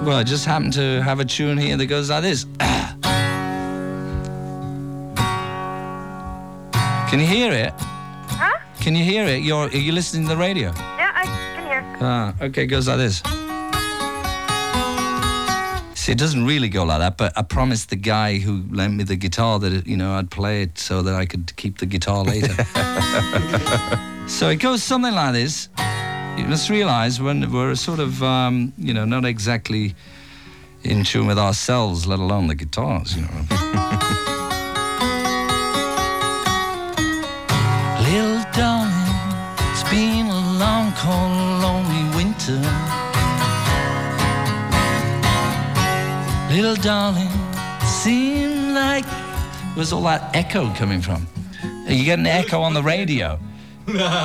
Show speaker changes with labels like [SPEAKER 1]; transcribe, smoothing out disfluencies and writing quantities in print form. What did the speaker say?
[SPEAKER 1] Well, I just happen to have a tune here that goes like this. Can you hear it?
[SPEAKER 2] Huh?
[SPEAKER 1] Can you hear it? Are you listening to the radio?
[SPEAKER 2] Yeah, I can hear.
[SPEAKER 1] Okay, it goes like this. See, it doesn't really go like that, but I promised the guy who lent me the guitar that, I'd play it so that I could keep the guitar later. So it goes something like this. You must realise when we're sort of, not exactly in tune with ourselves, let alone the guitars, Little darling, it's been a long, cold, lonely winter. Little darling, seemed like... Where's all that echo coming from? Are you getting an echo on the radio?